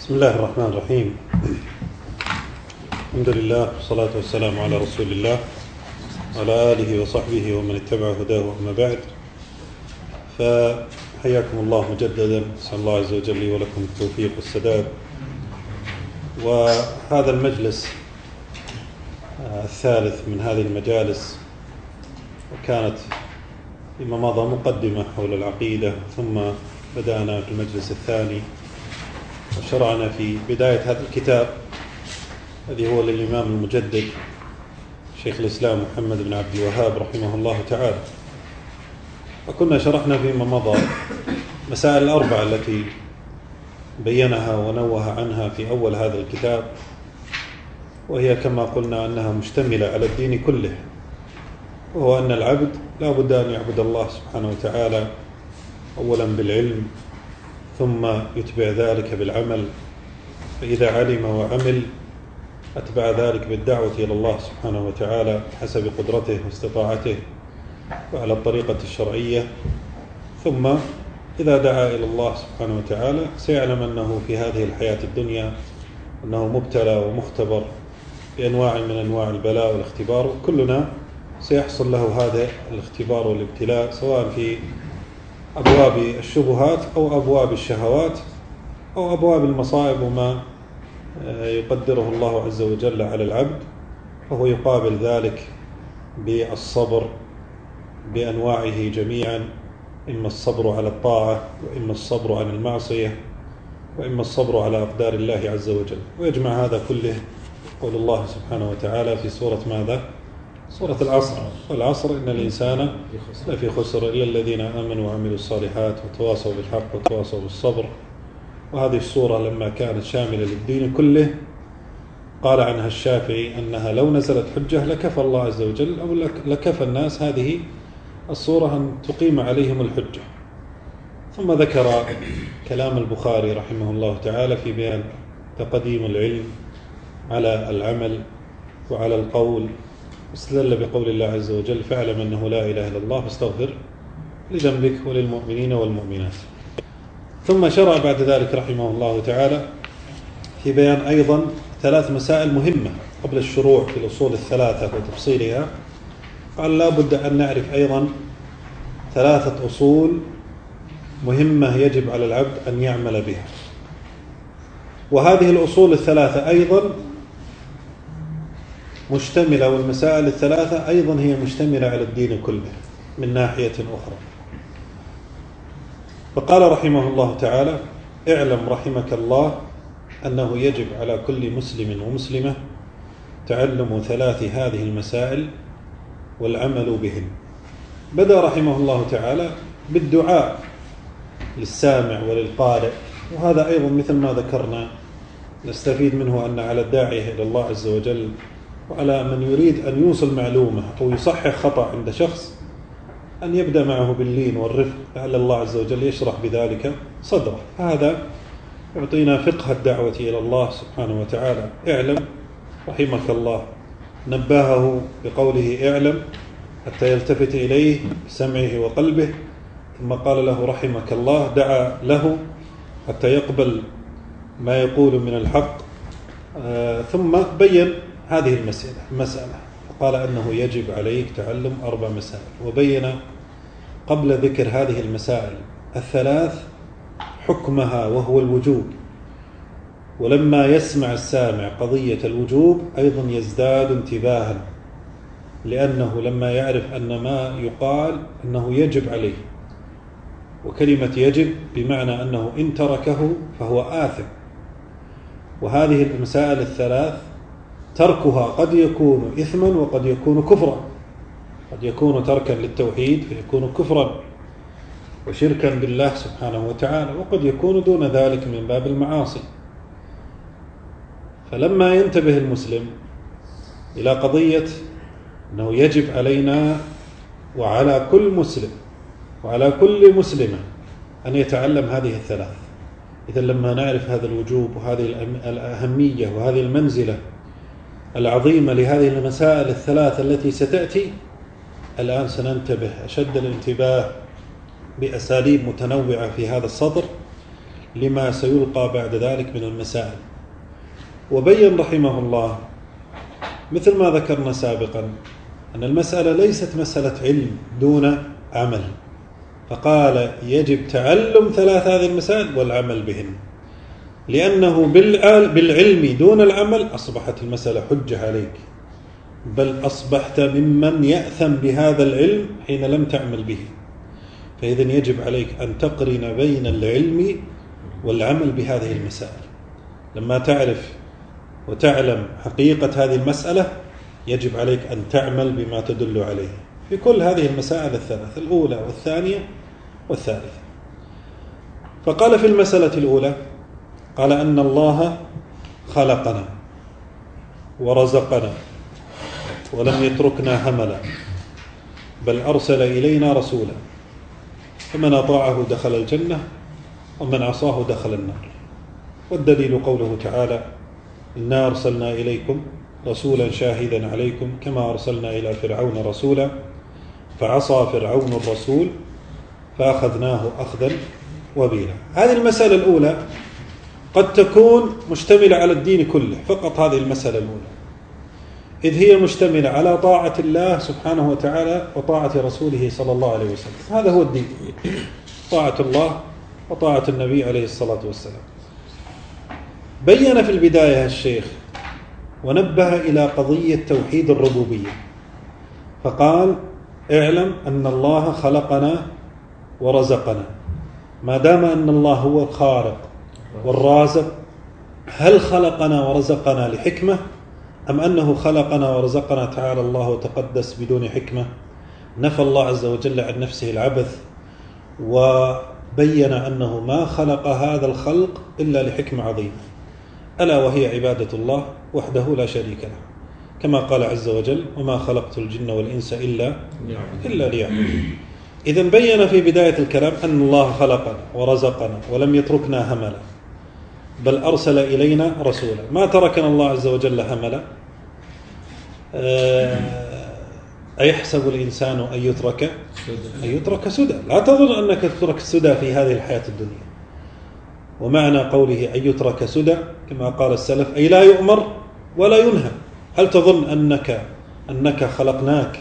بسم الله الرحمن الرحيم. الحمد لله والصلاة والسلام على رسول الله وعلى آله وصحبه ومن اتبع هداه. أما بعد، فحياكم الله مجددا. أسأل الله عز وجل لي ولكم التوفيق والسداد. وهذا المجلس الثالث من هذه المجالس، وكانت فيما مضى مقدمة حول العقيدة، ثم بدأنا في المجلس الثاني وشرعنا في بداية هذا الكتاب الذي هو للإمام المجدد شيخ الإسلام محمد بن عبد الوهاب رحمه الله تعالى. وكنا شرحنا فيما مضى مسائل الأربعة التي بينها ونوه عنها في أول هذا الكتاب، وهي كما قلنا أنها مشتملة على الدين كله، وهو أن العبد لا بد أن يعبد الله سبحانه وتعالى أولا بالعلم، ثم يتبع ذلك بالعمل، فإذا علم وعمل أتبع ذلك بالدعوة إلى الله سبحانه وتعالى حسب قدرته واستطاعته وعلى الطريقة الشرعية. ثم إذا دعا إلى الله سبحانه وتعالى سيعلم أنه في هذه الحياة الدنيا أنه مبتلى ومختبر بأنواع من أنواع البلاء والاختبار، وكلنا سيحصل له هذا الاختبار والابتلاء، سواء في أبواب الشبهات أو أبواب الشهوات أو أبواب المصائب وما يقدره الله عز وجل على العبد، فهو يقابل ذلك بالصبر بأنواعه جميعا، إما الصبر على الطاعة، وإما الصبر عن المعصية، وإما الصبر على أقدار الله عز وجل. ويجمع هذا كله قول الله سبحانه وتعالى في سورة ماذا؟ سورة العصر: والعصر إن الإنسان لفي خسر إلا الذين آمنوا وعملوا الصالحات وتواصوا بالحق وتواصوا بالصبر. وهذه السورة لما كانت شاملة للدين كله قال عنها الشافعي أنها لو نزلت حجة لكفى الله عز وجل، أو لكفى الناس هذه السورة أن تقيم عليهم الحجة. ثم ذكر كلام البخاري رحمه الله تعالى في بيان تقديم العلم على العمل وعلى القول، واستدل بقول الله عز وجل: فاعلم أنه لا إله إلا الله فاستغفر لذنبك وللمؤمنين والمؤمنات. ثم شرع بعد ذلك رحمه الله تعالى في بيان أيضا ثلاث مسائل مهمة قبل الشروع في الأصول الثلاثة وتفصيلها. قال لا بد أن نعرف أيضا ثلاثة أصول مهمة يجب على العبد أن يعمل بها، وهذه الأصول الثلاثة أيضا مشتملة، والمسائل الثلاثة أيضا هي مشتملة على الدين كله من ناحية أخرى. فقال رحمه الله تعالى: اعلم رحمك الله أنه يجب على كل مسلم ومسلمة تعلم ثلاث هذه المسائل والعمل بهن. بدأ رحمه الله تعالى بالدعاء للسامع وللقارئ، وهذا أيضا مثل ما ذكرنا نستفيد منه أن على الداعية إلى الله عز وجل وعلى من يريد أن يوصل معلومة أو يصحح خطأ عند شخص أن يبدأ معه باللين والرفق، لعل الله عز وجل يشرح بذلك صدره. هذا يعطينا فقه الدعوة إلى الله سبحانه وتعالى. اعلم رحمك الله، نبهه بقوله اعلم حتى يلتفت إليه بسمعه وقلبه، ثم قال له رحمك الله، دعا له حتى يقبل ما يقول من الحق، ثم بين هذه المسألة فقال أنه يجب عليك تعلم 4 مسائل، وبين قبل ذكر هذه المسائل الثلاث حكمها وهو الوجوب. ولما يسمع السامع قضية الوجوب أيضا يزداد انتباها، لأنه لما يعرف أن ما يقال أنه يجب عليه، وكلمة يجب بمعنى أنه إن تركه فهو آثم. وهذه المسائل الثلاث تركها قد يكون إثما وقد يكون كفرا، قد يكون تركا للتوحيد فيكون كفرا وشركا بالله سبحانه وتعالى، وقد يكون دون ذلك من باب المعاصي. فلما ينتبه المسلم إلى قضية أنه يجب علينا وعلى كل مسلم وعلى كل مسلمة أن يتعلم هذه الثلاث، إذا لما نعرف هذا الوجوب وهذه الأهمية وهذه المنزلة العظيمة لهذه المسائل الثلاث التي ستأتي الآن، سننتبه أشد الانتباه بأساليب متنوعة في هذا السطر، لما سيلقى بعد ذلك من المسائل. وبين رحمه الله مثل ما ذكرنا سابقا أن المسألة ليست مسألة علم دون عمل، فقال يجب تعلم 3 هذه المسائل والعمل بهن، لأنه بالعلم دون العمل أصبحت المسألة حجة عليك، بل أصبحت ممن يأثم بهذا العلم حين لم تعمل به. فإذن يجب عليك أن تقرن بين العلم والعمل بهذه المسائل. لما تعرف وتعلم حقيقة هذه المسألة يجب عليك أن تعمل بما تدل عليه في كل هذه المسائل الثلاث، الأولى والثانية والثالثة. فقال في المسألة الأولى قال أن الله خلقنا ورزقنا ولم يتركنا هملا، بل أرسل إلينا رسولا، فمن أطاعه دخل الجنة ومن عصاه دخل النار. والدليل قوله تعالى إنا أرسلنا إليكم رسولا شاهدا عليكم كما أرسلنا إلى فرعون رسولا فعصى فرعون الرسول فأخذناه أخذا وبيلا. هذه المسألة الأولى قد تكون مشتملة على الدين كله، فقط هذه المسألة الأولى، إذ هي مشتملة على طاعة الله سبحانه وتعالى وطاعة رسوله صلى الله عليه وسلم. هذا هو الدين، طاعة الله وطاعة النبي عليه الصلاة والسلام. بين في البداية الشيخ ونبه إلى قضية توحيد الربوبية، فقال اعلم أن الله خلقنا ورزقنا. ما دام أن الله هو الخالق والرازق، هل خلقنا ورزقنا لحكمة أم أنه خلقنا ورزقنا تعالى الله وتقدس بدون حكمة؟ نفى الله عز وجل عن نفسه العبث وبين أنه ما خلق هذا الخلق إلا لحكمة عظيمة، ألا وهي عبادة الله وحده لا شريك له، كما قال عز وجل وما خلقت الجن والإنس إلا ليعبدون. إذن بين في بداية الكلام أن الله خلقنا ورزقنا ولم يتركنا هملا، بل أرسل إلينا رسولا. ما تركنا الله عز وجل هملا. أيحسب الإنسان أن يترك سدى؟ لا تظن أنك تترك السدى في هذه الحياة الدنيا. ومعنى قوله أن يترك سدى كما قال السلف أي لا يؤمر ولا ينهى. هل تظن أنك خلقناك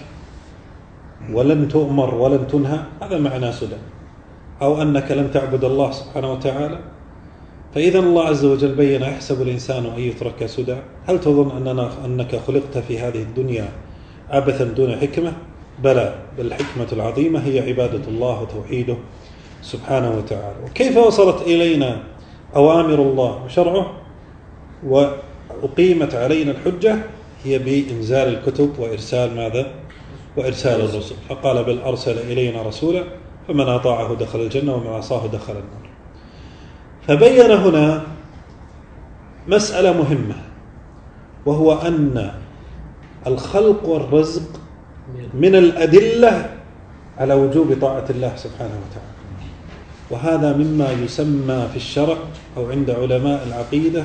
ولن تؤمر ولن تنهى؟ هذا معنى سدى، أو أنك لن تعبد الله سبحانه وتعالى. فإذا الله عز وجل بين يحسب الإنسان أن يترك سدى. هل تظن أنك خلقت في هذه الدنيا عبثا دون حكمة؟ بلى، بل الحكمة العظيمة هي عبادة الله وتوحيده سبحانه وتعالى. وكيف وصلت إلينا أوامر الله وشرعه وأقيمت علينا الحجة؟ هي بإنزال الكتب وإرسال ماذا؟ وإرسال الرسل. فقال بل أرسل إلينا رسولا فمن أطاعه دخل الجنة ومن عصاه دخل النار. فبين هنا مسألة مهمة، وهو أن الخلق والرزق من الأدلة على وجوب طاعة الله سبحانه وتعالى. وهذا مما يسمى في الشرع أو عند علماء العقيدة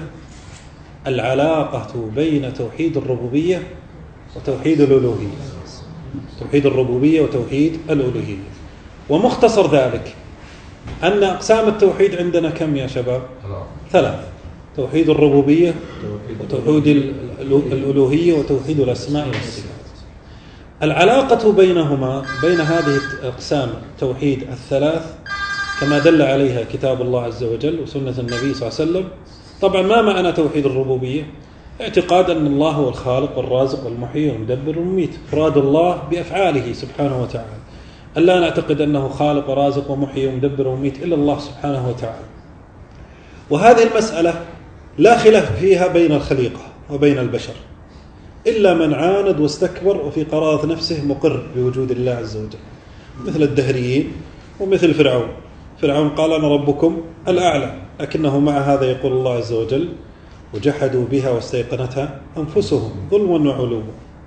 العلاقة بين توحيد الربوبية وتوحيد الألوهية. توحيد الربوبية وتوحيد الألوهية. ومختصر ذلك أن أقسام التوحيد عندنا كم يا شباب؟ 3: توحيد الربوبية وتوحيد الألوهية وتوحيد الأسماء والصفات. العلاقة بينهما بين هذه الأقسام التوحيد الثلاث كما دل عليها كتاب الله عز وجل وسنة النبي صلى الله عليه وسلم. طبعا ما معنى توحيد الربوبية؟ اعتقاد أن الله هو الخالق والرازق والمحيي والمدبر والمميت، إفراد الله بأفعاله سبحانه وتعالى، ألا نعتقد أنه خالق ورازق ومحيي ومدبر ومميت إلا الله سبحانه وتعالى. وهذه المسألة لا خلاف فيها بين الخليقة وبين البشر، إلا من عاند واستكبر وفي قرارة نفسه مقر بوجود الله عز وجل، مثل الدهريين ومثل فرعون. فرعون قال أنا ربكم الأعلى، لكنه مع هذا يقول الله عز وجل وجحدوا بها واستيقنتها أنفسهم ظلما وعلوا.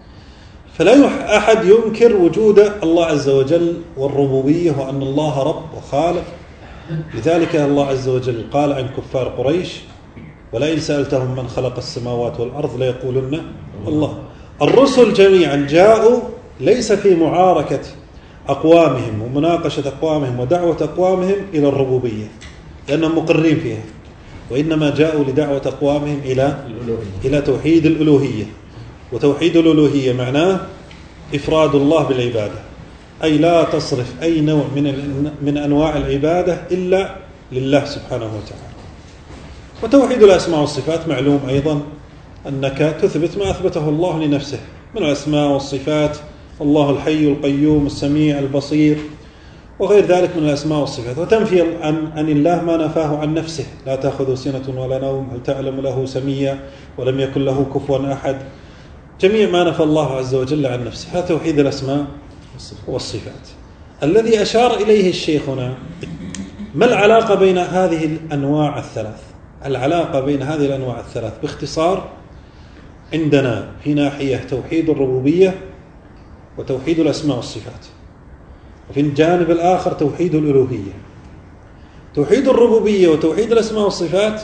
فلا أحد ينكر وجود الله عز وجل والربوبية وأن الله رب وخالق. لذلك الله عز وجل قال عن كفار قريش ولئن سألتهم من خلق السماوات والأرض ليقولن الله. الرسل جميعا جاءوا ليس في معاركة أقوامهم ومناقشة أقوامهم ودعوة أقوامهم إلى الربوبية، لأنهم مقرين فيها، وإنما جاءوا لدعوة أقوامهم إلى توحيد الألوهية. وتوحيد الألوهية معناه إفراد الله بالعبادة، أي لا تصرف أي نوع من أنواع العبادة إلا لله سبحانه وتعالى. وتوحيد الأسماء والصفات معلوم أيضا أنك تثبت ما أثبته الله لنفسه من الأسماء والصفات، الله الحي القيوم السميع البصير وغير ذلك من الأسماء والصفات، وتنفي عن الله ما نفاه عن نفسه، لا تأخذ سنة ولا نوم، هل تعلم له سميا، ولم يكن له كفوا أحد، جميع ما نفى الله عز وجل عن نفسه. هذا توحيد الأسماء والصفات. الذي أشار إليه الشيخ هنا، ما العلاقة بين هذه الأنواع الثلاث؟ العلاقة بين هذه الأنواع الثلاث باختصار، عندنا في ناحية توحيد الربوبية وتوحيد الأسماء والصفات، وفي الجانب الآخر توحيد الألوهية. توحيد الربوبية وتوحيد الأسماء والصفات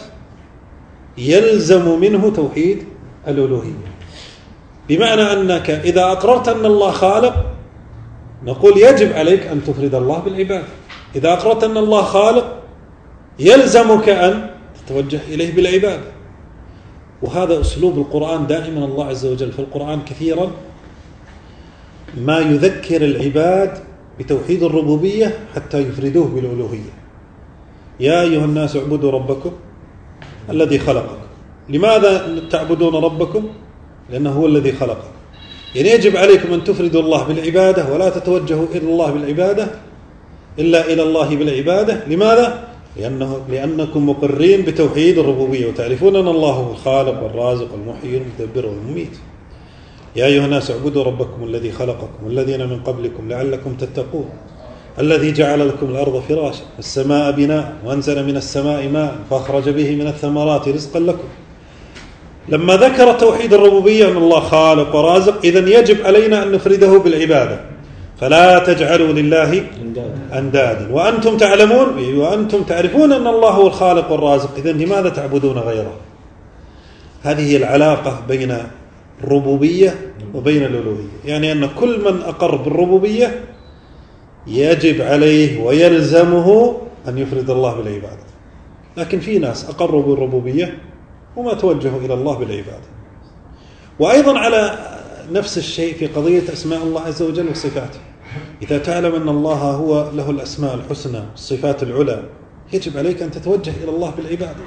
يلزم منه توحيد الألوهية، بمعنى أنك إذا أقررت أن الله خالق نقول يجب عليك أن تفرد الله بالعبادة. إذا أقررت أن الله خالق يلزمك أن تتوجه إليه بالعبادة. وهذا أسلوب القرآن دائما. الله عز وجل في القرآن كثيرا ما يذكر العباد بتوحيد الربوبية حتى يفردوه بالألوهية. يا أيها الناس اعبدوا ربكم الذي خلقكم. لماذا تعبدون ربكم؟ لأنه هو الذي خلقكم. يعني يجب عليكم أن تفردوا الله بالعبادة ولا تتوجهوا إلى الله بالعبادة إلا إلى الله بالعبادة. لماذا؟ لأنكم مقرين بتوحيد الربوبية وتعرفون أن الله هو الخالق والرازق والمحيي والمدبر والمميت. يا أيها الناس اعبدوا ربكم الذي خلقكم والذين من قبلكم لعلكم تتقون الذي جعل لكم الأرض فراشا والسماء بناء وأنزل من السماء ماء فأخرج به من الثمرات رزقا لكم. لما ذكر توحيد الربوبية أن الله خالق ورازق، إذن يجب علينا أن نفرده بالعبادة. فلا تجعلوا لله أندادا وأنتم تعلمون وأنتم تعرفون أن الله هو الخالق والرازق، إذن لماذا تعبدون غيره؟ هذه هي العلاقة بين الربوبية وبين الألوهية. يعني أن كل من أقر بالربوبية يجب عليه ويلزمه أن يفرد الله بالعبادة. لكن في ناس أقروا بالربوبية وما توجهوا إلى الله بالعبادة. وأيضا على نفس الشيء في قضية أسماء الله عز وجل وصفاته. إذا تعلم أن الله هو له الأسماء الحسنى والصفات العلى يجب عليك أن تتوجه إلى الله بالعبادة.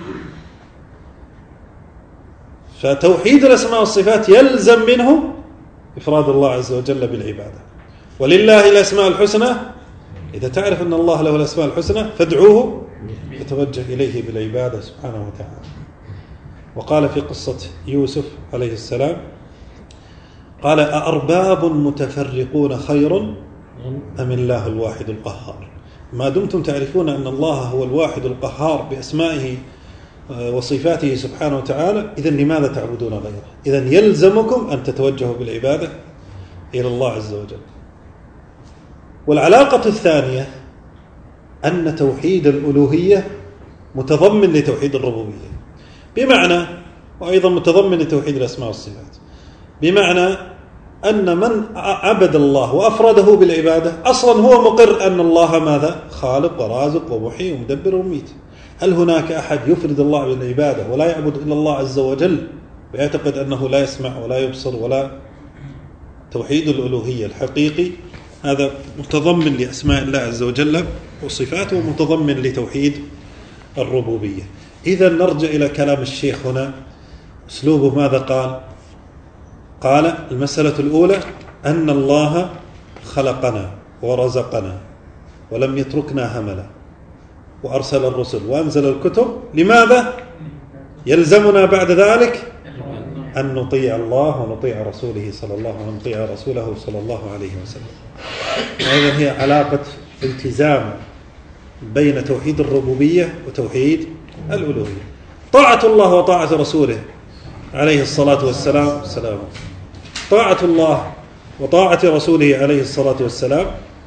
فتوحيد الأسماء والصفات يلزم منه إفراد الله عز وجل بالعبادة. ولله الأسماء الحسنى، إذا تعرف أن الله له الأسماء الحسنى فادعوه فتوجه إليه بالعبادة سبحانه وتعالى. وقال في قصة يوسف عليه السلام قال أأرباب متفرقون خير أم الله الواحد القهار. ما دمتم تعرفون أن الله هو الواحد القهار بأسمائه وصفاته سبحانه وتعالى، إذن لماذا تعبدون غيره؟ إذن يلزمكم أن تتوجهوا بالعبادة إلى الله عز وجل. والعلاقة الثانية أن توحيد الألوهية متضمن لتوحيد الربوبية، بمعنى وأيضا متضمن لتوحيد الأسماء والصفات، بمعنى أن من عبد الله وأفرده بالعبادة أصلا هو مقر أن الله ماذا؟ خالق ورازق ومحيي ومدبر ومميت. هل هناك أحد يفرد الله بالعبادة ولا يعبد إلا الله عز وجل ويعتقد أنه لا يسمع ولا يبصر ولا؟ توحيد الألوهية الحقيقي هذا متضمن لأسماء الله عز وجل وصفاته ومتضمن لتوحيد الربوبية. إذا نرجع إلى كلام الشيخ هنا، أسلوبه ماذا قال؟ قال المسألة الأولى أن الله خلقنا ورزقنا ولم يتركنا هملا وأرسل الرسل وأنزل الكتب. لماذا؟ يلزمنا بعد ذلك أن نطيع الله ونطيع رسوله صلى الله عليه وسلم ونطيع رسوله صلى الله عليه وسلم. وإذا هي علاقة التزام بين توحيد الربوبية وتوحيد الألوهية. طاعة الله وطاعة رسوله عليه الصلاة والسلام طاعة الله وطاعة رسوله عليه الصلاة والسلام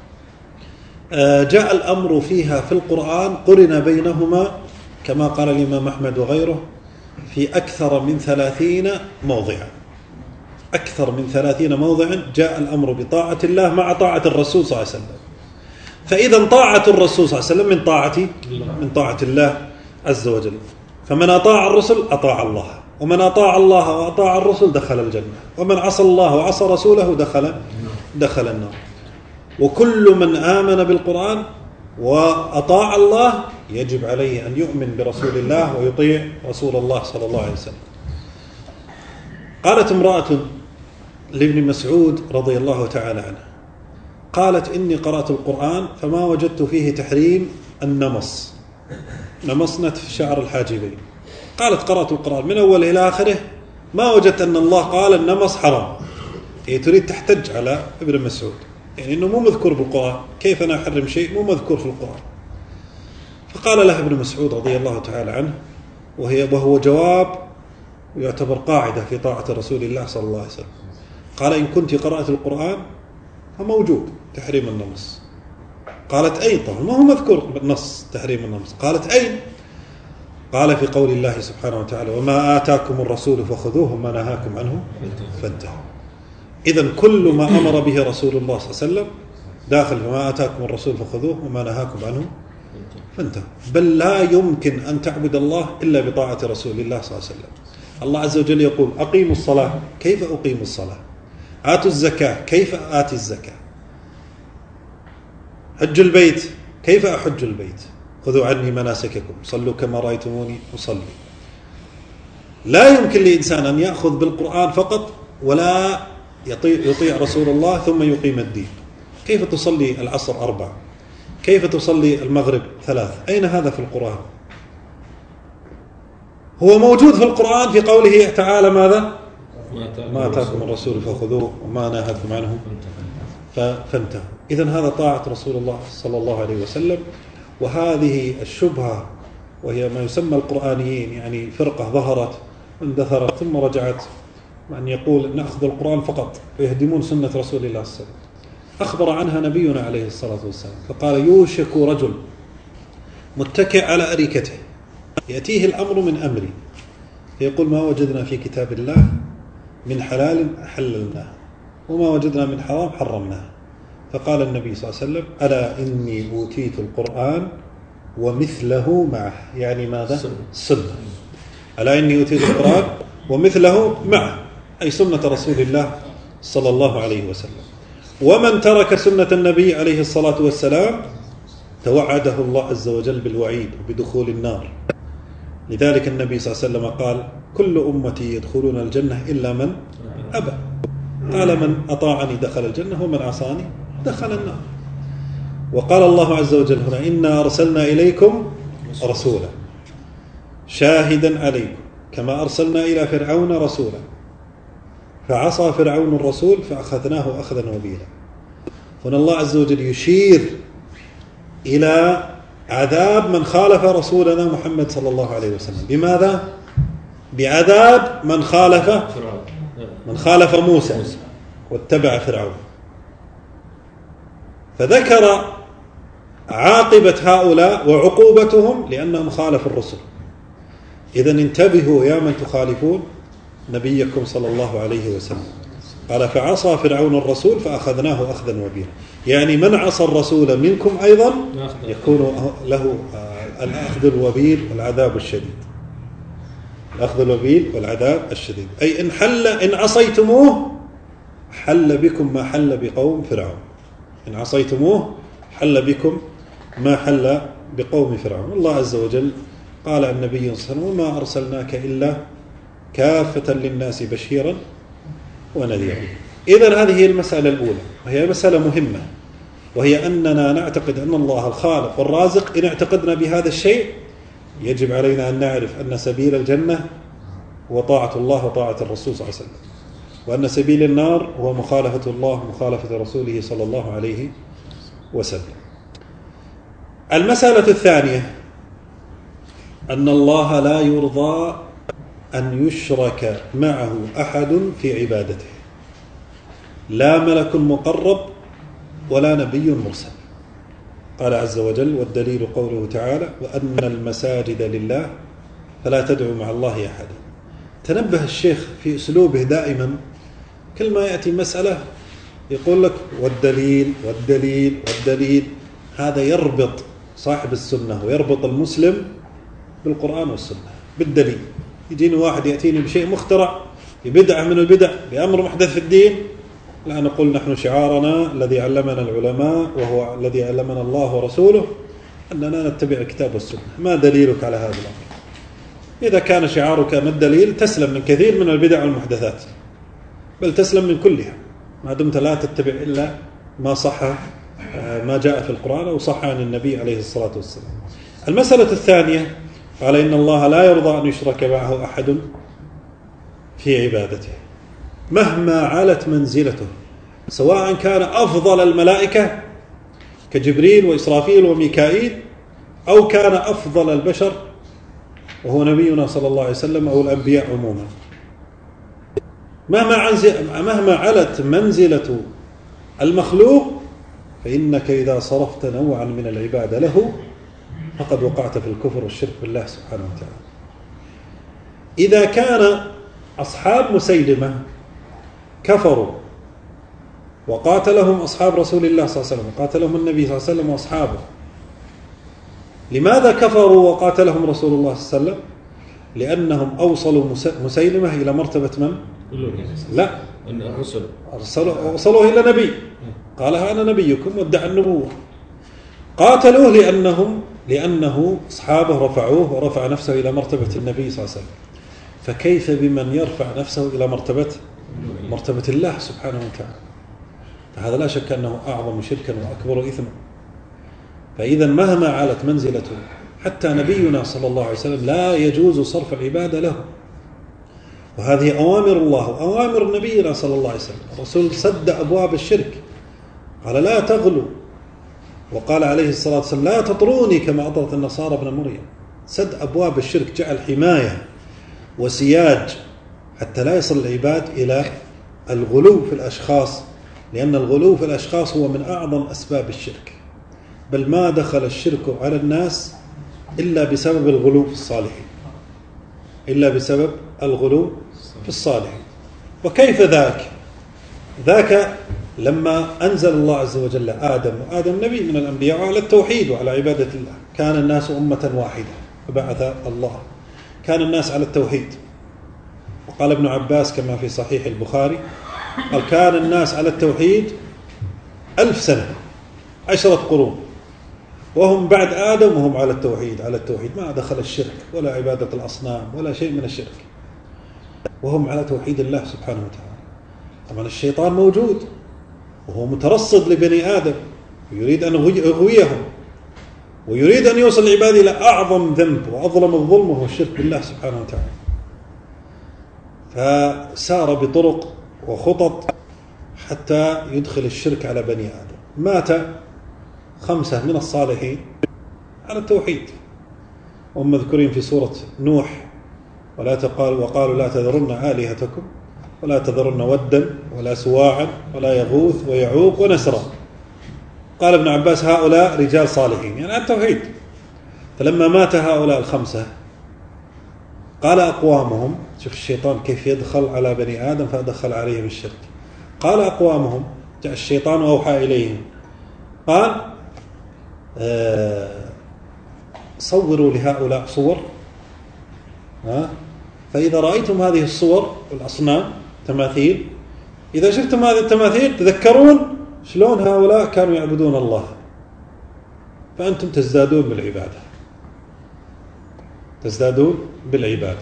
جاء الأمر فيها في القرآن قرن بينهما كما قال الإمام أحمد وغيره في أكثر من 30 موضعا. أكثر من 30 موضعا جاء الأمر بطاعة الله مع طاعة الرسول صلى الله عليه وسلم. فإذا طاعة الرسول صلى الله عليه وسلم من طاعة الله عز وجل. فمن أطاع الرسل أطاع الله، ومن أطاع الله وأطاع الرسل دخل الجنة، ومن عصى الله وعصى رسوله دخل النار. وكل من آمن بالقرآن وأطاع الله يجب عليه أن يؤمن برسول الله ويطيع رسول الله صلى الله عليه وسلم. قالت امرأة لابن مسعود رضي الله تعالى عنه، قالت إني قرأت القرآن فما وجدت فيه تحريم النمص، نمص نتف شعر الحاجبين. قالت قرأت القرآن من أوله إلى آخره ما وجدت أن الله قال النمص حرام. هي تريد تحتج على ابن مسعود، يعني إنه مو مذكور بالقرآن، كيف أنا أحرم شيء مو مذكور في القرآن؟ فقال لها ابن مسعود رضي الله تعالى عنه، وهو جواب يعتبر قاعدة في طاعة رسول الله صلى الله عليه وسلم، قال إن كنت قرأت القرآن فموجود تحريم النمص. قالت أين؟ طبعا ما هو مذكور بالنص تحريم النمص. قالت أين؟ قال في قول الله سبحانه وتعالى وما آتاكم الرسول فخذوه وما نهاكم عنه فانتهوا. إذن كل ما أمر به رسول الله صلى الله عليه وسلم داخل فما آتاكم الرسول فخذوه وما نهاكم عنه فانتهوا. بل لا يمكن أن تعبد الله إلا بطاعة رسول الله صلى الله عليه وسلم. الله عز وجل يقول أقيموا الصلاة، كيف أقيم الصلاة؟ آتوا الزكاة، كيف آتي الزكاة؟ حج البيت، كيف أحج البيت؟ خذوا عني مناسككم، صلوا كما رأيتموني أصلي. لا يمكن لإنسان أن يأخذ بالقرآن فقط ولا يطيع رسول الله ثم يقيم الدين. كيف تصلي العصر 4؟ كيف تصلي المغرب 3؟ أين هذا في القرآن؟ هو موجود في القرآن في قوله تعالى ماذا؟ ما أتاكم الرسول فخذوه وما نهاكم عنه فانتهوا. إذن هذا طاعة رسول الله صلى الله عليه وسلم. وهذه الشبهة وهي ما يسمى القرآنيين، يعني فرقة ظهرت واندثرت ثم رجعت، من يقول نأخذ القرآن فقط ويهدمون سنة رسول الله صلى الله عليه وسلم. أخبر عنها نبينا عليه الصلاة والسلام فقال يوشك رجل متكئ على أريكته يأتيه الأمر من أمري فيقول ما وجدنا في كتاب الله من حلال حللناه وما وجدنا من حرام حرمناه. فقال النبي صلى الله عليه وسلم ألا إني أوتيت القرآن ومثله معه، يعني ماذا؟ سنة. ألا إني أوتيت القرآن ومثله معه، أي سنة رسول الله صلى الله عليه وسلم. ومن ترك سنة النبي عليه الصلاة والسلام توعده الله عز وجل بالوعيد وبدخول النار. لذلك النبي صلى الله عليه وسلم قال كل أمتي يدخلون الجنة إلا من أبى. قال من أطاعني دخل الجنة ومن عصاني دخل النار. وقال الله عز وجل هنا إنا أرسلنا إليكم رسولا شاهدا عليكم كما أرسلنا إلى فرعون رسولا فعصى فرعون الرسول فأخذناه أخذا وبيلا. هنا الله عز وجل يشير إلى عذاب من خالف رسولنا محمد صلى الله عليه وسلم. بماذا؟ بعذاب من خالف موسى واتبع فرعون. فذكر عاقبة هؤلاء وعقوبتهم لأنهم خالفوا الرسل. إذن انتبهوا يا من تخالفون نبيكم صلى الله عليه وسلم. قال فعصى فرعون الرسول فأخذناه أخذا وبيلا، يعني من عصى الرسول منكم أيضا يكون له الأخذ الوبيل والعذاب الشديد. الأخذ الوبيل والعذاب الشديد، أي إن عصيتموه حل بكم ما حل بقوم فرعون. إن عصيتموه حل بكم ما حل بقوم فرعون. الله عز وجل قال عن النبي صلى الله عليه وسلم وما أرسلناك إلا كافة للناس بشيرا ونذيرا. إذن هذه هي المسألة الأولى، وهي مسألة مهمة، وهي أننا نعتقد أن الله الخالق والرازق. إن اعتقدنا بهذا الشيء يجب علينا أن نعرف أن سبيل الجنة هو طاعة الله وطاعة الرسول صلى الله عليه وسلم، وأن سبيل النار هو مخالفة الله ومخالفة رسوله صلى الله عليه وسلم. المسألة الثانية أن الله لا يرضى أن يشرك معه أحد في عبادته، لا ملك مقرب ولا نبي مرسل. قال عز وجل والدليل قوله تعالى وأن المساجد لله فلا تدعوا مع الله أحدا. تنبه الشيخ في أسلوبه دائما كل ما يأتي مسألة يقول لك والدليل والدليل والدليل. هذا يربط صاحب السنة ويربط المسلم بالقرآن والسنة بالدليل. يجيني واحد يأتيني بشيء مخترع، ببدعة من البدع، بأمر محدث في الدين، لا نقول نحن شعارنا الذي علمنا العلماء وهو الذي علمنا الله ورسوله أننا نتبع الكتاب والسنة. ما دليلك على هذا الأمر؟ إذا كان شعارك ما الدليل تسلم من كثير من البدع والمحدثات، بل تسلم من كلها ما دمت لا تتبع إلا ما صح، ما جاء في القرآن أو صح عن النبي عليه الصلاة والسلام. المسألة الثانية قال إن الله لا يرضى أن يشرك معه أحد في عبادته مهما علت منزلته، سواء كان أفضل الملائكة كجبريل وإسرافيل وميكائيل، أو كان أفضل البشر وهو نبينا صلى الله عليه وسلم أو الأنبياء عموما. مهما علت منزلة المخلوق فإنك إذا صرفت نوعا من العبادة له فقد وقعت في الكفر والشرك بالله سبحانه وتعالى. إذا كان أصحاب مسيلمة كفروا وقاتلهم أصحاب رسول الله صلى الله عليه وسلم، وقاتلهم النبي صلى الله عليه وسلم وأصحابه، لماذا كفروا وقاتلهم رسول الله صلى الله عليه وسلم؟ لأنهم أوصلوا مسيلمة إلى مرتبة من؟ لا، أرسلوه إلى نبي، قال أنا نبيكم وادعى النبوة. قاتلوه لأنه أصحابه رفعوه ورفع نفسه إلى مرتبة النبي صلى الله عليه وسلم. فكيف بمن يرفع نفسه إلى مرتبة الله سبحانه وتعالى؟ هذا لا شك أنه أعظم شركا وأكبر إثما. فإذا مهما علت منزلته حتى نبينا صلى الله عليه وسلم لا يجوز صرف العبادة له، وهذه أوامر الله وأوامر نبينا صلى الله عليه وسلم. الرسول سد أبواب الشرك، قال لا تغلوا، وقال عليه الصلاة والسلام لا تطروني كما أطرت النصارى ابن مريم. سد أبواب الشرك، جعل حماية وسياج حتى لا يصل العباد إلى الغلو في الأشخاص، لأن الغلو في الأشخاص هو من أعظم أسباب الشرك، بل ما دخل الشرك على الناس إلا بسبب الغلو في الصالحين، إلا بسبب الغلو في الصالحين. وكيف ذاك لما أنزل الله عز وجل آدم نبي من الأنبياء على التوحيد وعلى عبادة الله، كان الناس أمة واحدة فبعث الله، كان الناس على التوحيد. وقال ابن عباس كما في صحيح البخاري قال كان الناس على التوحيد 1000 سنة 10 قرون، وهم بعد آدم وهم على التوحيد ما دخل الشرك ولا عبادة الأصنام ولا شيء من الشرك، وهم على توحيد الله سبحانه وتعالى. طبعا الشيطان موجود وهو مترصد لبني آدم ويريد أن يغويهم ويريد أن يوصل العباد إلى أعظم ذنب وأظلم الظلم وهو الشرك بالله سبحانه وتعالى. فسار بطرق وخطط حتى يدخل الشرك على بني آدم. مات 5 من الصالحين على التوحيد، هم مذكورين في سورة نوح، وقالوا لا تذرن آلهتكم ولا تذرن ودا ولا سواعا ولا يغوث ويعوق ونسرا. قال ابن عباس هؤلاء رجال صالحين يعني التوحيد. فلما مات هؤلاء 5 قال أقوامهم، شوف الشيطان كيف يدخل على بني آدم فأدخل عليهم الشرك. قال أقوامهم، جاء الشيطان وأوحى إليهم قال صوروا لهؤلاء صور، فإذا رأيتم هذه الصور والأصنام تماثيل، إذا شفتم هذه التماثيل تذكرون شلون هؤلاء كانوا يعبدون الله، فأنتم تزدادون بالعبادة.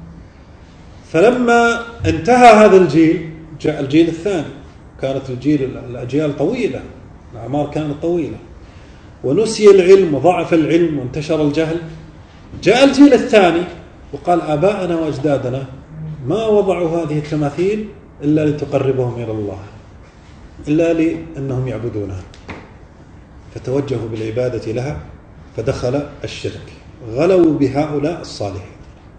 فلما انتهى هذا الجيل جاء الجيل الثاني، كانت الأجيال طويلة، الأعمار كانت طويلة، ونسي العلم وضعف العلم وانتشر الجهل. جاء الجيل الثاني وقال آباءنا وأجدادنا ما وضعوا هذه التماثيل إلا لتقربهم إلى الله، إلا لأنهم يعبدونها، فتوجهوا بالعبادة لها فدخل الشرك. غلوا بهؤلاء الصالحين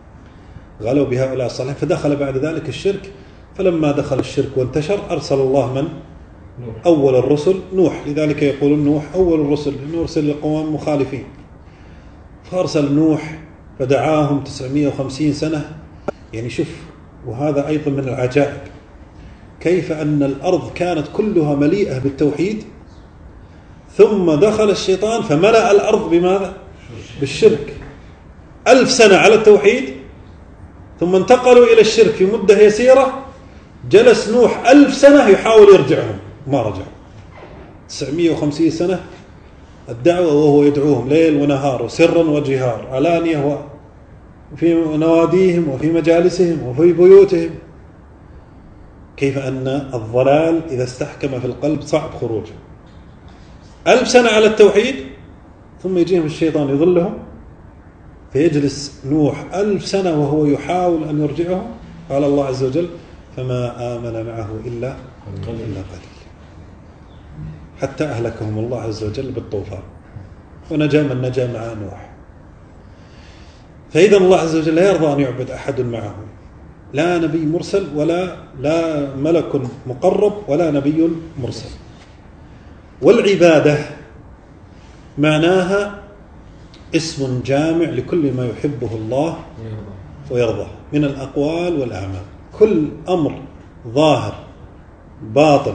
فدخل بعد ذلك الشرك. فلما دخل الشرك وانتشر أرسل الله من؟ أول الرسل نوح، لذلك يقولون نوح أول الرسل لأنه أرسل لقوم مخالفين. فأرسل نوح فدعاهم 950 سنة. يعني شوف، وهذا أيضا من العجائب، كيف أن الأرض كانت كلها مليئة بالتوحيد، ثم دخل الشيطان فملأ الأرض بماذا؟ بالشرك. 1000 سنة على التوحيد، ثم انتقلوا إلى الشرك في مدة يسيرة. جلس نوح 1000 سنة يحاول يرجعهم، ما رجع. 950 سنة الدعوة وهو يدعوهم ليل ونهار وسرا وجهار، علانية، وفي نواديهم وفي مجالسهم وفي بيوتهم. كيف أن الضلال إذا استحكم في القلب صعب خروجه. 1000 سنة على التوحيد، ثم يجيهم الشيطان يضلهم، فيجلس نوح 1000 سنة وهو يحاول أن يرجعهم. قال الله عز وجل: فما آمن معه إلا قليل، حتى أهلكهم الله عز وجل بالطوفان، ونجا من نجا مع نوح. فإذا الله عز وجل لا يرضى أن يعبد أحد معه، لا نبي مرسل لا ملك مقرب ولا نبي مرسل. والعبادة معناها اسم جامع لكل ما يحبه الله ويرضاه من الأقوال والأعمال. كل أمر ظاهر باطن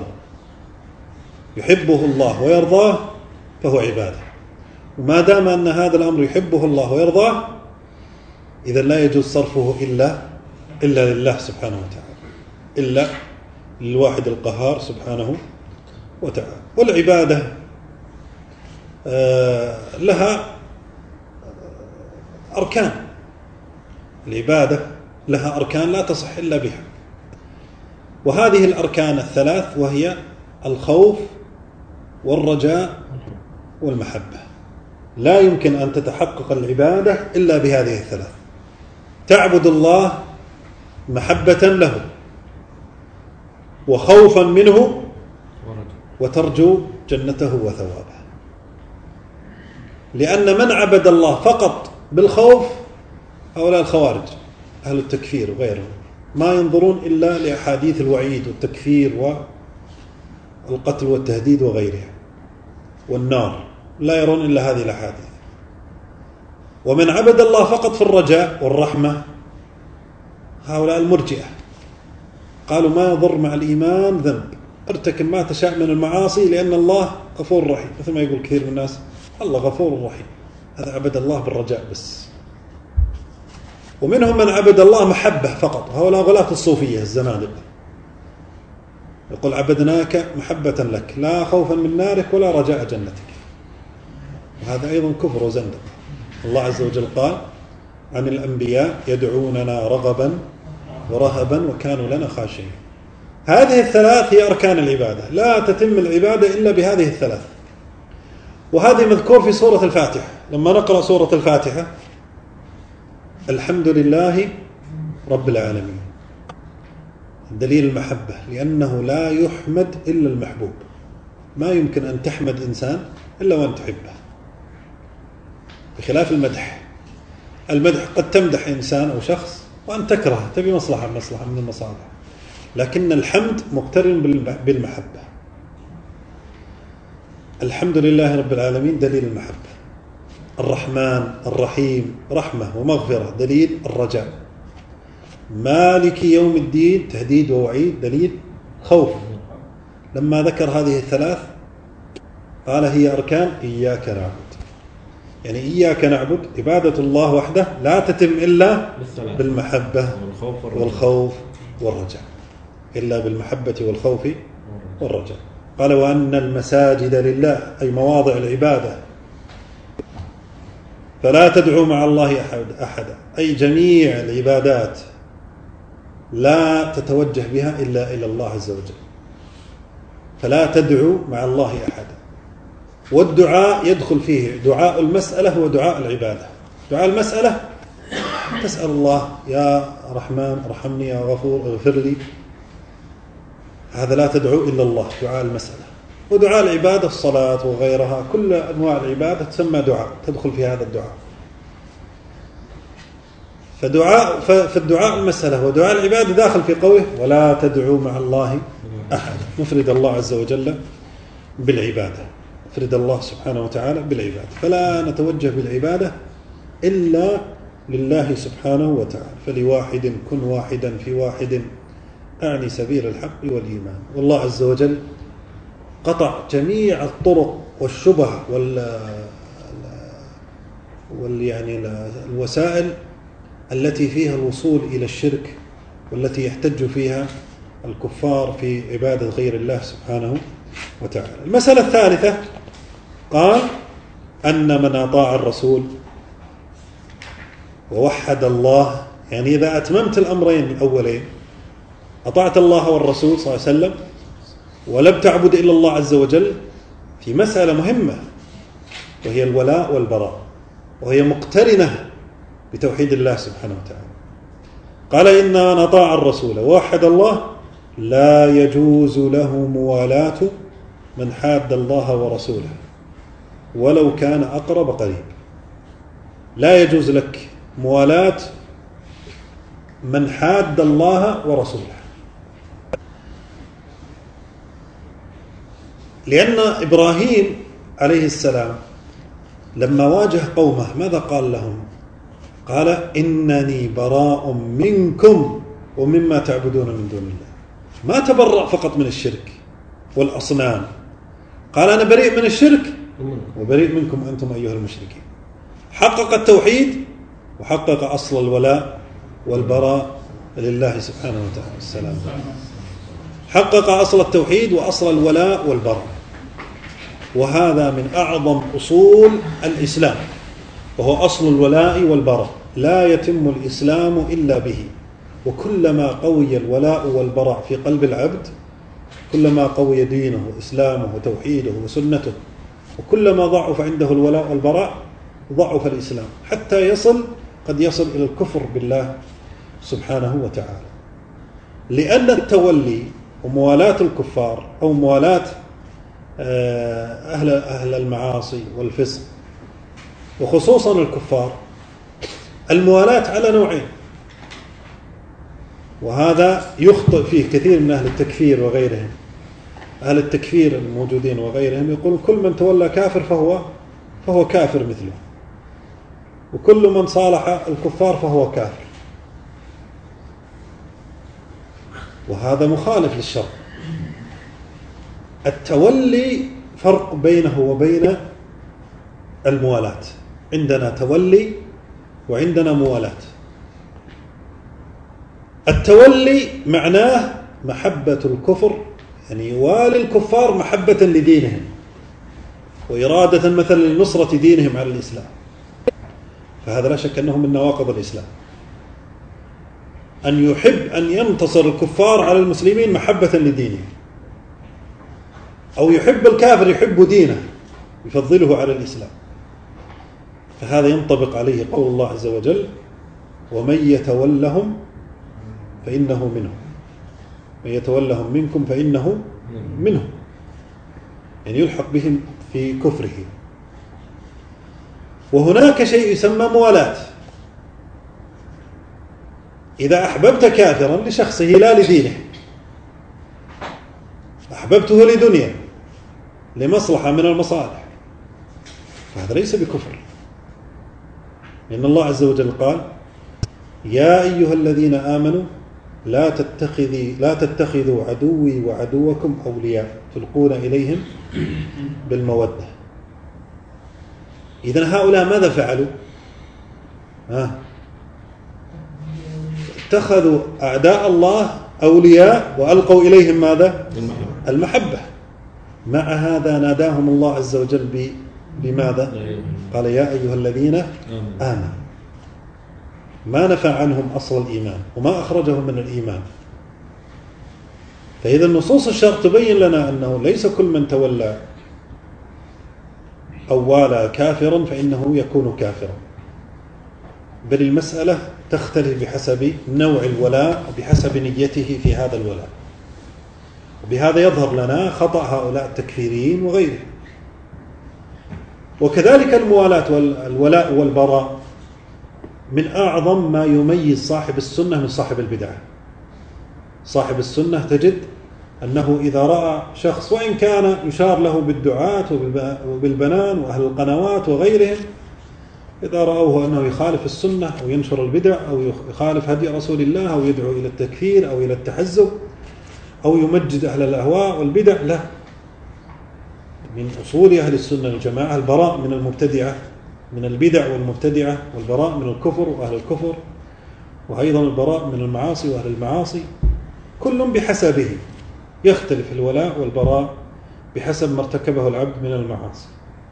يحبه الله ويرضاه فهو عبادة. وما دام أن هذا الأمر يحبه الله ويرضاه، إذا لا يجوز صرفه إلا لله سبحانه وتعالى، إلا للواحد القهار سبحانه وتعالى. والعبادة لها أركان. العبادة لها أركان لا تصح إلا بها، وهذه الأركان الثلاث وهي الخوف والرجاء والمحبة. لا يمكن أن تتحقق العبادة إلا بهذه الثلاث. تعبد الله محبة له وخوفا منه وترجو جنته وثوابه. لأن من عبد الله فقط بالخوف هؤلاء الخوارج أهل التكفير وغيرهم، ما ينظرون إلا لأحاديث الوعيد والتكفير والقتل والتهديد وغيرها والنار، لا يرون إلا هذه الأحاديث. ومن عبد الله فقط في الرجاء والرحمة هؤلاء المرجئة، قالوا ما يضر مع الإيمان ذنب، ارتكب ما تشاء من المعاصي لأن الله غفور رحيم، مثل ما يقول كثير من الناس الله غفور رحيم. هذا عبد الله بالرجاء بس. ومنهم من عبد الله محبة فقط، هؤلاء غلاة الصوفية الزنادقة، يقول عبدناك محبة لك لا خوفا من نارك ولا رجاء جنتك. وهذا أيضا كفر وزندقة. الله عز وجل قال عن الأنبياء: يدعوننا رغبا ورهبا وكانوا لنا خاشعين. هذه الثلاث هي أركان العبادة، لا تتم العبادة إلا بهذه الثلاث. وهذه مذكور في سورة الفاتحة. لما نقرأ سورة الفاتحة: الحمد لله رب العالمين، دليل المحبة، لأنه لا يحمد إلا المحبوب. ما يمكن أن تحمد إنسان إلا وأن تحبه، بخلاف المدح. المدح قد تمدح إنسان أو شخص وأن تكره، تبي مصلحة من المصالح، لكن الحمد مقترن بالمحبة. الحمد لله رب العالمين دليل المحبة. الرحمن الرحيم رحمة ومغفرة دليل الرجاء. مالك يوم الدين تهديد ووعيد دليل خوف. لما ذكر هذه الثلاث قال هي أركان إياك نعبد، يعني إياك نعبد عبادة الله وحده لا تتم إلا بالمحبة والخوف والرجاء، إلا بالمحبة والخوف والرجاء. قال وأن المساجد لله، أي مواضع العبادة، فلا تدعو مع الله أحدا، أي جميع العبادات لا تتوجه بها إلا إلى الله عز وجل، فلا تدعو مع الله أحدا. والدعاء يدخل فيه دعاء المسألة ودعاء العبادة. دعاء المسألة تسأل الله يا رحمن ارحمني يا غفور اغفر لي، هذا لا تدعو إلا الله دعاء المسألة. ودعاء العبادة الصلاة وغيرها، كل أنواع العبادة تسمى دعاء، تدخل في هذا الدعاء. فالدعاء المسألة ودعاء العبادة داخل في قوله ولا تدعو مع الله أحد. نفرد الله عز وجل بالعبادة، نفرد الله سبحانه وتعالى بالعبادة، فلا نتوجه بالعبادة إلا لله سبحانه وتعالى. فلواحد كن واحدا في واحد، أعني سبيل الحق والإيمان. والله عز وجل قطع جميع الطرق والشبه يعني الوسائل التي فيها الوصول إلى الشرك والتي يحتج فيها الكفار في عبادة غير الله سبحانه وتعالى. المسألة الثالثة قال أن من أطاع الرسول ووحد الله، يعني إذا أتممت الأمرين الأولين، أطعت الله والرسول صلى الله عليه وسلم ولم تعبد إلا الله عز وجل، في مسألة مهمة وهي الولاء والبراء، وهي مقترنة بتوحيد الله سبحانه وتعالى. قال إن من أطاع الرسول ووحد الله لا يجوز له موالاة من حاد الله ورسوله ولو كان أقرب قريب. لا يجوز لك موالاة من حاد الله ورسوله، لأن إبراهيم عليه السلام لما واجه قومه ماذا قال لهم؟ قال إنني براء منكم ومما تعبدون من دون الله. ما تبرأ فقط من الشرك والأصنام، قال أنا بريء من الشرك وبريء منكم أنتم أيها المشركين. حقق التوحيد وحقق أصل الولاء والبراء لله سبحانه وتعالى. السلام. حقق أصل التوحيد وأصل الولاء والبراء، وهذا من أعظم أصول الإسلام، وهو أصل الولاء والبراء. لا يتم الإسلام إلا به، وكلما قوي الولاء والبراء في قلب العبد كلما قوي دينه وإسلامه وتوحيده وسنته، وكلما ضعف عنده الولاء والبراء ضعف الإسلام، حتى قد يصل إلى الكفر بالله سبحانه وتعالى. لأن التولي وموالاة الكفار أو موالاة أهل المعاصي والفسق وخصوصا الكفار، الموالاة على نوعين، وهذا يخطئ فيه كثير من أهل التكفير وغيرهم. أهل التكفير الموجودين وغيرهم يقول كل من تولى كافر فهو كافر مثله، وكل من صالح الكفار فهو كافر، وهذا مخالف للشرع. التولي فرق بينه وبين الموالاة. عندنا تولي وعندنا موالاة. التولي معناه محبة الكفر، يعني يوالي الكفار محبة لدينهم وإرادة مثلا لنصرة دينهم على الإسلام، فهذا لا شك أنه من نواقض الإسلام. أن يحب أن ينتصر الكفار على المسلمين محبة لدينهم، أو يحب الكافر يحب دينه يفضله على الإسلام، فهذا ينطبق عليه قول الله عز وجل ومن يتولهم فإنه منهم، من يتولهم منكم فإنه منهم، يعني يلحق بهم في كفره. وهناك شيء يسمى موالاة. إذا أحببت كافرا لشخصه لا لدينه، أحببته لدنيا لمصلحة من المصالح، فهذا ليس بكفر، لأن الله عز وجل قال يا أيها الذين آمنوا لا تتخذوا عدوي وعدوكم أولياء تلقون إليهم بالمودة. إذن هؤلاء ماذا فعلوا؟ اتخذوا أعداء الله أولياء وألقوا إليهم ماذا؟ المحبة. مع هذا ناداهم الله عز وجل بماذا؟ قال يا أيها الذين آمنوا، ما نفى عنهم أصل الإيمان وما أخرجهم من الإيمان. فإذا نصوص الشرع تبين لنا أنه ليس كل من تولى أو والى كافرا فإنه يكون كافرا، بل المسألة تختلف بحسب نوع الولاء وبحسب نيته في هذا الولاء. وبهذا يظهر لنا خطأ هؤلاء التكفيريين وغيرهم. وكذلك الموالاة والولاء والبراء من أعظم ما يميز صاحب السنة من صاحب البدعة. صاحب السنة تجد أنه إذا رأى شخص وإن كان يشار له بالدعاة وبالبنان وأهل القنوات وغيرهم، إذا رأوه أنه يخالف السنة أو ينشر البدع أو يخالف هدي رسول الله أو يدعو إلى التكفير أو إلى التحزب أو يمجد أهل الأهواء والبدع، لا، من أصول أهل السنة والجماعة البراء من المبتدعة، من البدع والمبتدعة، والبراء من الكفر وأهل الكفر، وأيضا البراء من المعاصي وأهل المعاصي، كل بحسبه، يختلف الولاء والبراء بحسب ما ارتكبه العبد من المعاصي.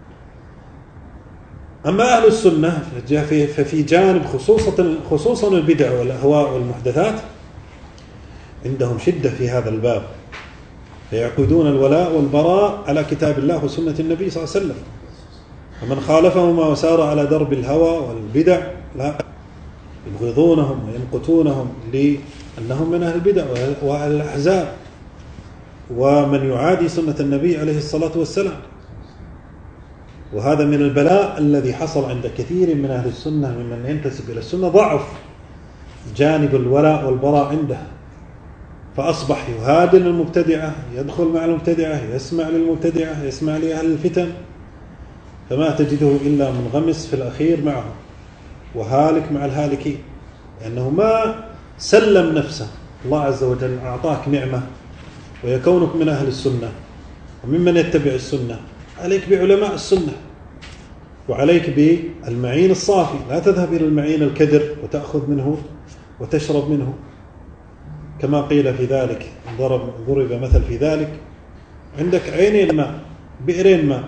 أما أهل السنة ففي جانب خصوصا البدع والأهواء والمحدثات عندهم شدة في هذا الباب، فيعقدون الولاء والبراء على كتاب الله وسنة النبي صلى الله عليه وسلم، ومن خالفهما وسار على درب الهوى والبدع لا، يبغضونهم ويمقتونهم لأنهم من أهل البدع وأهل الأحزاب، ومن يعادي سنة النبي عليه الصلاة والسلام. وهذا من البلاء الذي حصل عند كثير من أهل السنة ممن ينتسب إلى السنة، ضعف جانب الولاء والبراء عنده، فأصبح يهادن المبتدعة، يدخل مع المبتدعة، يسمع للمبتدعة، يسمع لأهل الفتن، فما تجده إلا منغمس في الأخير معهم وهالك مع الهالكين، لأنه ما سلم نفسه. الله عز وجل أعطاك نعمة ويكونك من أهل السنة وممن يتبع السنة، عليك بعلماء السنة وعليك بالمعين الصافي، لا تذهب إلى المعين الكدر وتأخذ منه وتشرب منه، كما قيل في ذلك، ضرب مثل في ذلك، عندك عينين ماء، بئرين ماء،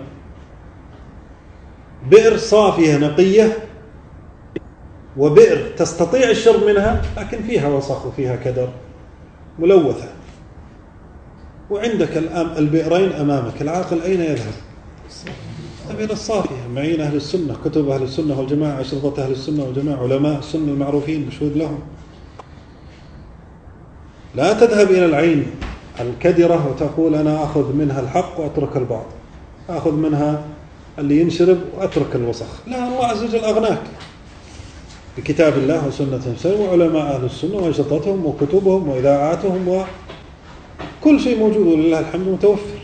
بئر صافية نقية، وبئر تستطيع الشرب منها لكن فيها وسخ وفيها كدر ملوثة، وعندك البئرين أمامك، العاقل أين يذهب؟ إلى الصافية، معين أهل السنة، كتب أهل السنة والجماعة، أشرطة أهل السنة والجماعة، علماء السنة المعروفين مشهود لهم. لا تذهب إلى العين الكدرة وتقول أنا أخذ منها الحق وأترك البعض، أخذ منها اللي ينشرب وأترك الوسخ. لا، الله عز وجل أغناك بكتاب الله وسنة النبي وعلماء أهل السنة وأشرطتهم وكتبهم وإذاعاتهم، وكل شيء موجود ولله الحمد متوفر.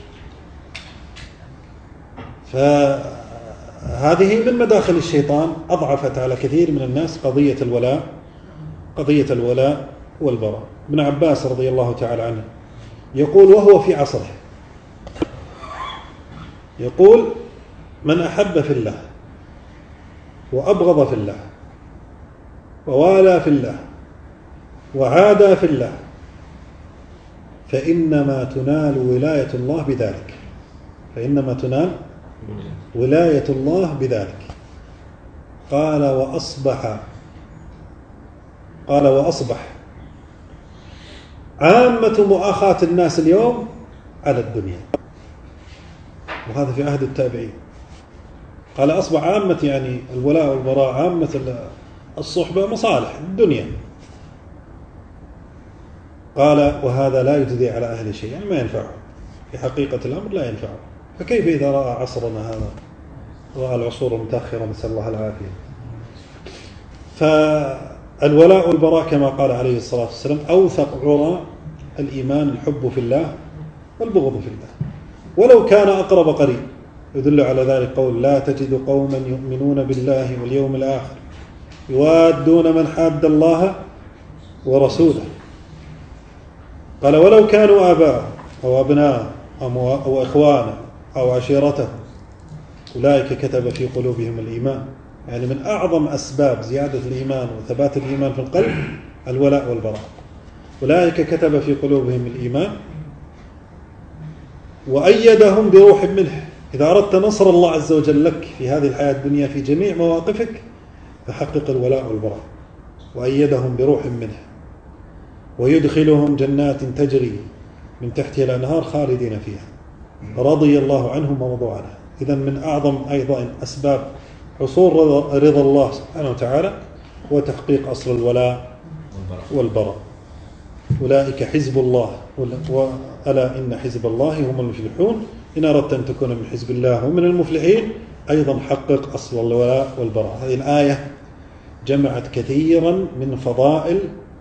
فهذه من مداخل الشيطان، أضعفت على كثير من الناس قضية الولاء والبراء. ابن عباس رضي الله تعالى عنه يقول وهو في عصره، يقول من أحب في الله وأبغض في الله ووالى في الله وعادى في الله فإنما تنال ولاية الله بذلك، فإنما تنال ولاية الله بذلك. قال وأصبح عامة مؤاخاة الناس اليوم على الدنيا، وهذا في عهد التابعين. قال أصبح عامة، يعني الولاء والبراء، عامة الصحبة مصالح الدنيا. قال وهذا لا يجدي على أهل شيء، يعني ما ينفعه في حقيقة الأمر، لا ينفعه. فكيف إذا رأى عصرنا هذا، رأى العصور المتأخرة، نسأل الله العافية. فالولاء والبراء كما قال عليه الصلاة والسلام أوثق عرى الإيمان الحب في الله والبغض في الله، ولو كان أقرب قريب. يدل على ذلك قول لا تجد قوما يؤمنون بالله واليوم الآخر يوادون من حاد الله ورسوله. قال ولو كانوا آباء أو أبناء أو إخوانا أو عشيرته أولئك كتب في قلوبهم الإيمان. يعني من أعظم أسباب زيادة الإيمان وثبات الإيمان في القلب الولاء والبراء. أولئك كتب في قلوبهم الإيمان وأيدهم بروح منه. إذا أردت نصر الله عز وجل لك في هذه الحياة الدنيا في جميع مواقفك فحقق الولاء والبراء. وأيدهم بروح منه ويدخلهم جنات تجري من تحتها الأنهار خالدين فيها رضي الله عنهم ورضوا عنه. إذن من أعظم أيضا أسباب حصول رضا الله سبحانه وتعالى هو تحقيق أصل الولاء والبراء. أولئك حزب الله وألا إن حزب الله هم المفلحون. إن أردت أن تكون من حزب الله ومن المفلحين أيضا حقق أصل الولاء والبراء. هذه الآية جمعت كثيرا من فضائل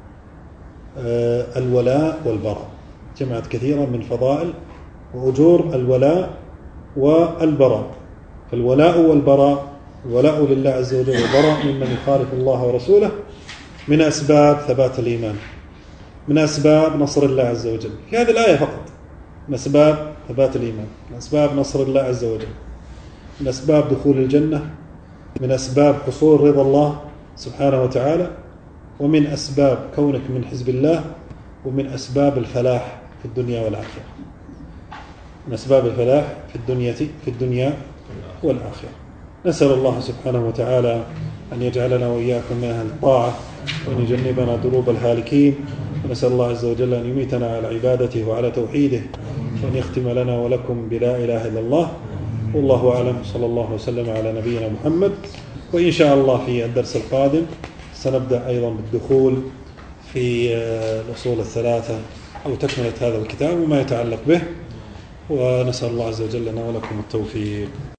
الولاء والبراء، جمعت كثيرا من فضائل وأجور الولاء والبراء. فالولاء والبراء، الولاء لله عز وجل والبراء ممن يخالف الله ورسوله من أسباب ثبات الإيمان، من أسباب نصر الله عز وجل في هذه الآية فقط، من أسباب ثبات الإيمان، من أسباب نصر الله عز وجل، من أسباب دخول الجنة، من أسباب حصول رضا الله سبحانه وتعالى، ومن أسباب كونك من حزب الله، ومن أسباب الفلاح في الدنيا والآخرة، من أسباب الفلاح في الدنيا والآخرة. نسأل الله سبحانه وتعالى أن يجعلنا وإياكم من أهل الطاعة، وأن يجنبنا دروب الهالكين، ونسأل الله عز وجل أن يميتنا على عبادته وعلى توحيده، وأن يختم لنا ولكم بلا إله إلا الله. والله أعلم، صلى الله وسلم على نبينا محمد. وإن شاء الله في الدرس القادم سنبدأ أيضا بالدخول في الأصول الثلاثة أو تكملة هذا الكتاب وما يتعلق به، ونسأل الله عز وجل لنا ولكم التوفيق.